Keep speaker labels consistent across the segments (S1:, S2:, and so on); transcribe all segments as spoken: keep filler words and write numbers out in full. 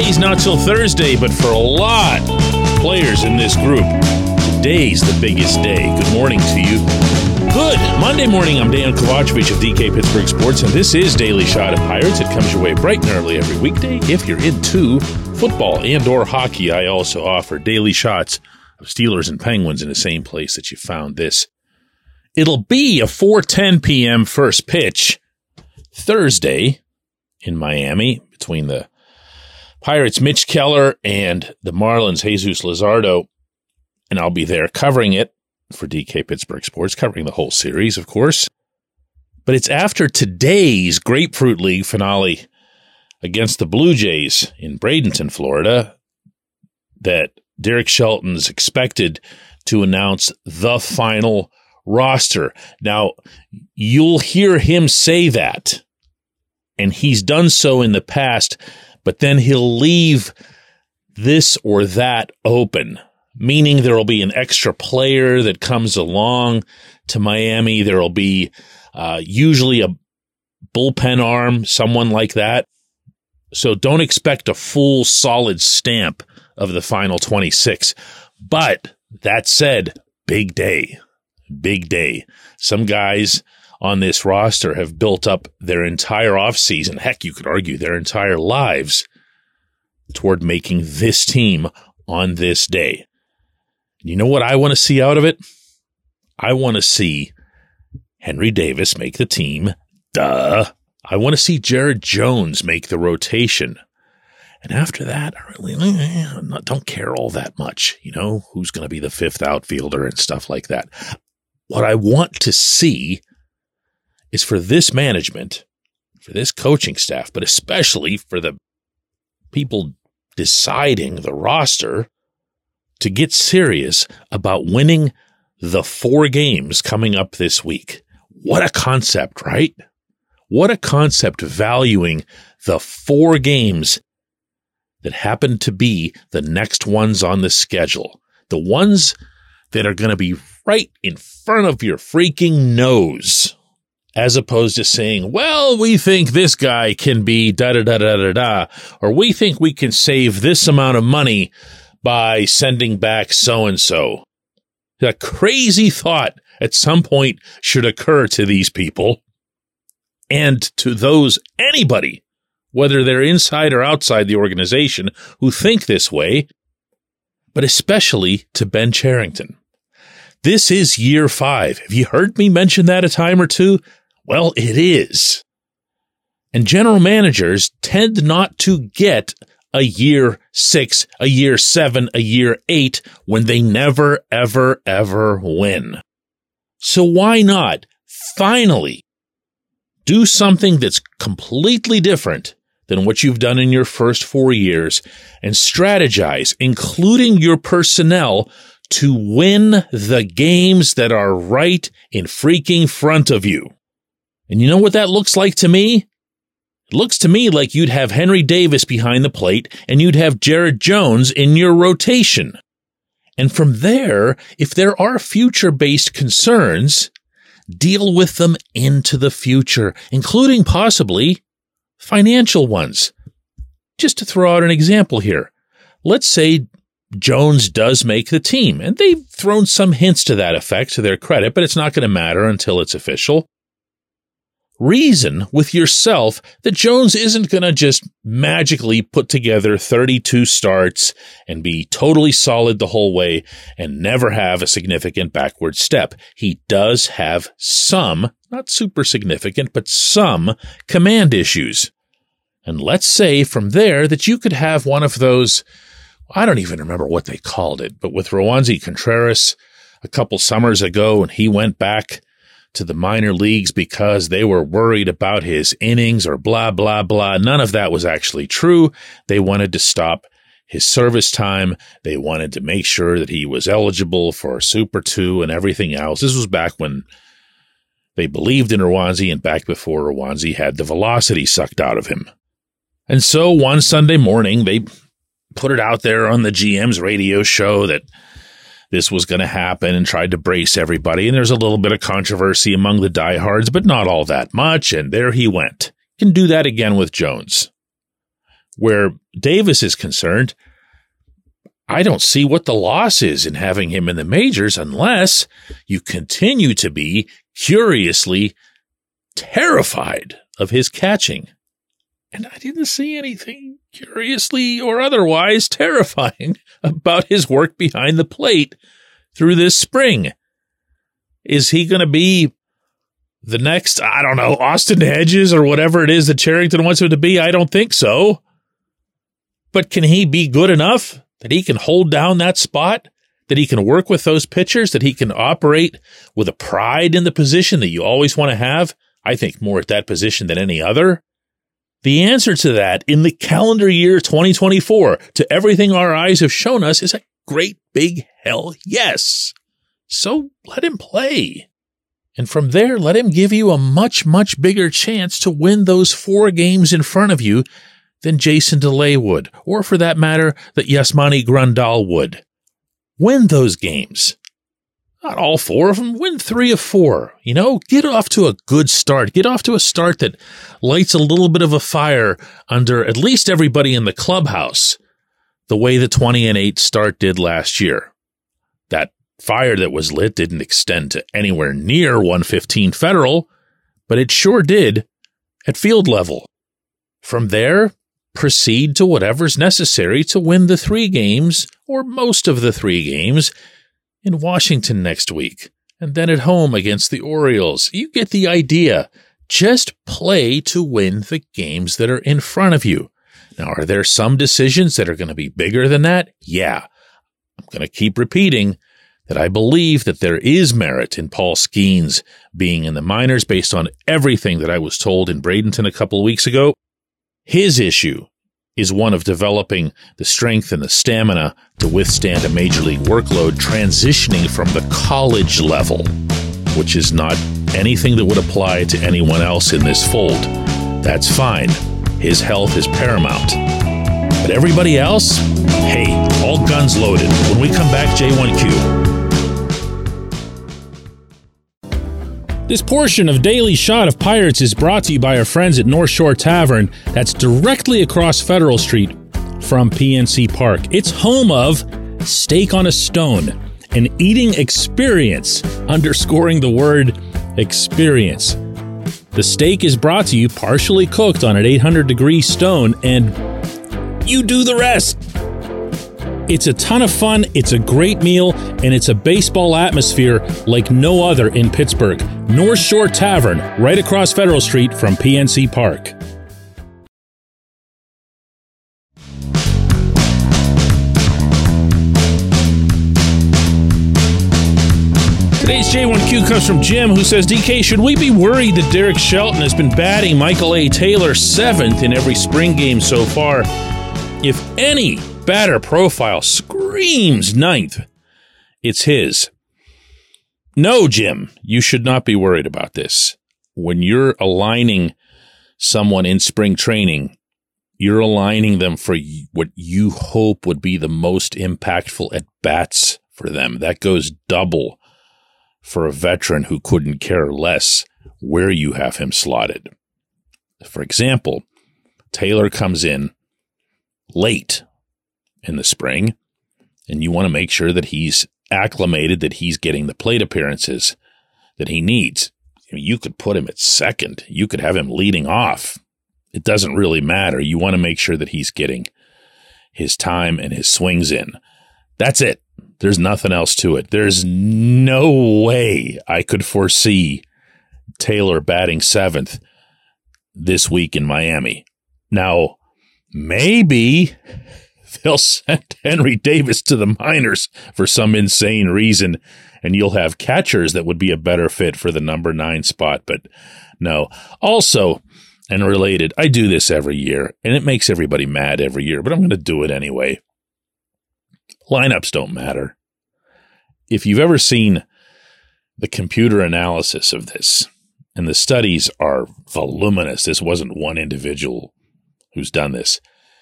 S1: Today's not till Thursday, but for a lot of players in this group, today's the biggest day. Good morning to you. Good Monday morning. I'm Dan Kovacevic of D K Pittsburgh Sports, and this is Daily Shot of Pirates. It comes your way bright and early every weekday. If you're into football and or hockey, I also offer daily shots of Steelers and Penguins in the same place that you found this. It'll be a four ten p.m. first pitch Thursday in Miami between the Pirates' Mitch Keller and the Marlins' Jesus Luzardo, and I'll be there covering it for D K Pittsburgh Sports, covering the whole series, of course. But it's after today's Grapefruit League finale against the Blue Jays in Bradenton, Florida, that Derek Shelton's expected to announce the final roster. Now, you'll hear him say that, and he's done so in the past, but then he'll leave this or that open, meaning there will be an extra player that comes along to Miami. There will be uh, usually a bullpen arm, someone like that. So don't expect a full solid stamp of the final twenty-six. But that said, big day, big day. Some guys on this roster have built up their entire offseason, heck, you could argue their entire lives, toward making this team on this day. You know what I want to see out of it? I want to see Henry Davis make the team. Duh. I want to see Jared Jones make the rotation. And after that, I really eh, don't care all that much, you know, who's going to be the fifth outfielder and stuff like that. What I want to see is for this management, for this coaching staff, but especially for the people deciding the roster, to get serious about winning the four games coming up this week. What a concept, right? What a concept, valuing the four games that happen to be the next ones on the schedule. The ones that are going to be right in front of your freaking nose. As opposed to saying, well, we think this guy can be da-da-da-da-da-da, or we think we can save this amount of money by sending back so-and-so. A crazy thought at some point should occur to these people and to those, anybody, whether they're inside or outside the organization, who think this way, but especially to Ben Cherington. This is year five. Have you heard me mention that a time or two? Well, it is. And general managers tend not to get a year six, a year seven, a year eight when they never, ever, ever win. So why not finally do something that's completely different than what you've done in your first four years and strategize, including your personnel, to win the games that are right in freaking front of you. And you know what that looks like to me? It looks to me like you'd have Henry Davis behind the plate and you'd have Jared Jones in your rotation. And from there, if there are future-based concerns, deal with them into the future, including possibly financial ones. Just to throw out an example here, let's say Jones does make the team, and they've thrown some hints to that effect to their credit, but it's not going to matter until it's official. Reason with yourself that Jones isn't going to just magically put together thirty-two starts and be totally solid the whole way and never have a significant backward step. He does have some, not super significant, but some command issues. And let's say from there that you could have one of those, I don't even remember what they called it, but with Roansy Contreras a couple summers ago, and he went back to the minor leagues because they were worried about his innings or blah, blah, blah. None of that was actually true. They wanted to stop his service time. They wanted to make sure that he was eligible for Super two and everything else. This was back when they believed in Roansy and back before Roansy had the velocity sucked out of him. And so one Sunday morning, they put it out there on the G M's radio show that this was going to happen and tried to brace everybody. And there's a little bit of controversy among the diehards, but not all that much. And there he went. Can do that again with Jones. where Davis is concerned, I don't see what the loss is in having him in the majors unless you continue to be curiously terrified of his catching. And I didn't see anything curiously or otherwise terrifying about his work behind the plate through this spring. Is he going to be the next, I don't know, Austin Hedges or whatever it is that Cherington wants him to be? I don't think so. But can he be good enough that he can hold down that spot, that he can work with those pitchers, that he can operate with a pride in the position that you always want to have? I think more at that position than any other. The answer to that in the calendar year twenty twenty-four, to everything our eyes have shown us, is a great big hell yes. So let him play. And from there, let him give you a much, much bigger chance to win those four games in front of you than Jason DeLay would, or for that matter, that Yasmani Grandal would. Win those games. Not all four of them. Win three of four. You know, get off to a good start. Get off to a start that lights a little bit of a fire under at least everybody in the clubhouse, the way the twenty and eight start did last year. That fire that was lit didn't extend to anywhere near one fifteen Federal, but it sure did at field level. From there, proceed to whatever's necessary to win the three games, or most of the three games, in Washington next week, and then at home against the Orioles. You get the idea. Just play to win the games that are in front of you. Now, are there some decisions that are going to be bigger than that? Yeah. I'm going to keep repeating that I believe that there is merit in Paul Skeens being in the minors based on everything that I was told in Bradenton a couple of weeks ago. His issue is one of developing the strength and the stamina to withstand a major league workload transitioning from the college level, which is not anything that would apply to anyone else in this fold. That's fine. His health is paramount. But everybody else, hey, all guns loaded. When we come back, J one Q. This portion of Daily Shot of Pirates is brought to you by our friends at North Shore Tavern, that's directly across Federal Street from P N C Park. It's home of Steak on a Stone, an eating experience, underscoring the word experience. The steak is brought to you partially cooked on an eight hundred degree stone, and you do the rest. It's a ton of fun, it's a great meal, and it's a baseball atmosphere like no other in Pittsburgh. North Shore Tavern, right across Federal Street from P N C Park. Today's J one Q comes from Jim, who says, D K, should we be worried that Derek Shelton has been batting Michael A. Taylor seventh in every spring game so far? If any batter profile screams ninth, it's his. No, Jim, you should not be worried about this. When you're aligning someone in spring training, you're aligning them for what you hope would be the most impactful at-bats for them. That goes double for a veteran who couldn't care less where you have him slotted. For example, Taylor comes in late in the spring, and you want to make sure that he's acclimated, that he's getting the plate appearances that he needs. I mean, you could put him at second. You could have him leading off. It doesn't really matter. You want to make sure that he's getting his time and his swings in. That's it. There's nothing else to it. There's no way I could foresee Taylor batting seventh this week in Miami. Now, maybe they'll send Henry Davis to the minors for some insane reason, and you'll have catchers that would be a better fit for the number nine spot. But no. Also, and related, I do this every year, and it makes everybody mad every year, but I'm going to do it anyway. Lineups don't matter. If you've ever seen the computer analysis of this, and the studies are voluminous, this wasn't one individual who's done this.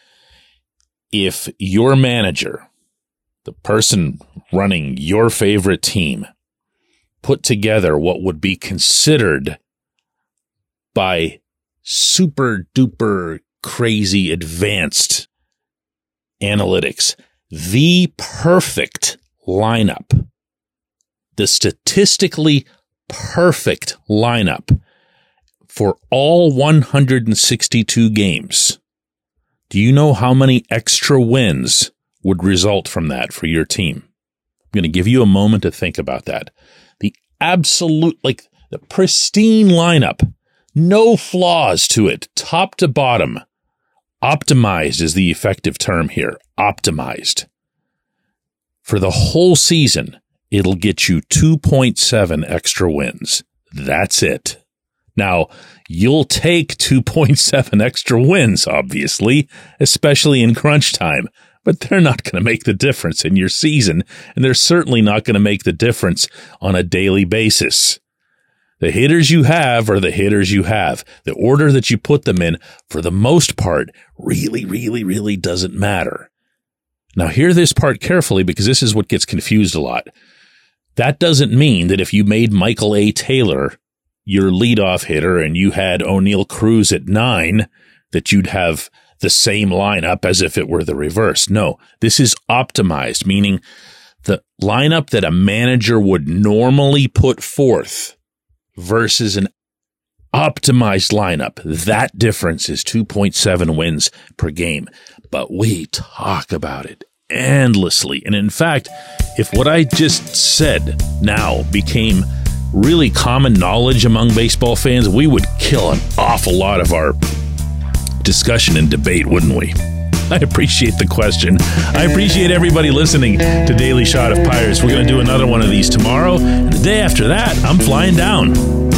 S1: If your manager, the person running your favorite team, put together what would be considered by super duper crazy advanced analytics. The perfect lineup, the statistically perfect lineup for all one hundred sixty-two games. Do you know how many extra wins would result from that for your team? I'm going to give you a moment to think about that. The absolute, like the pristine lineup, no flaws to it, top to bottom. Optimized is the effective term here. Optimized. For the whole season, it'll get you two point seven extra wins. That's it. Now, you'll take two point seven extra wins, obviously, especially in crunch time, but they're not going to make the difference in your season, and they're certainly not going to make the difference on a daily basis. The hitters you have are the hitters you have. The order that you put them in, for the most part, really, really, really doesn't matter. Now, hear this part carefully because this is what gets confused a lot. That doesn't mean that if you made Michael A. Taylor your leadoff hitter and you had O'Neal Cruz at nine, that you'd have the same lineup as if it were the reverse. No, this is optimized, meaning the lineup that a manager would normally put forth versus an optimized lineup. That difference is two point seven wins per game. But we talk about it endlessly. And in fact, if what I just said now became really common knowledge among baseball fans, we would kill an awful lot of our discussion and debate, wouldn't we? I appreciate the question. I appreciate everybody listening to Daily Shot of Pirates. We're going to do another one of these tomorrow. And the day after that, I'm flying down.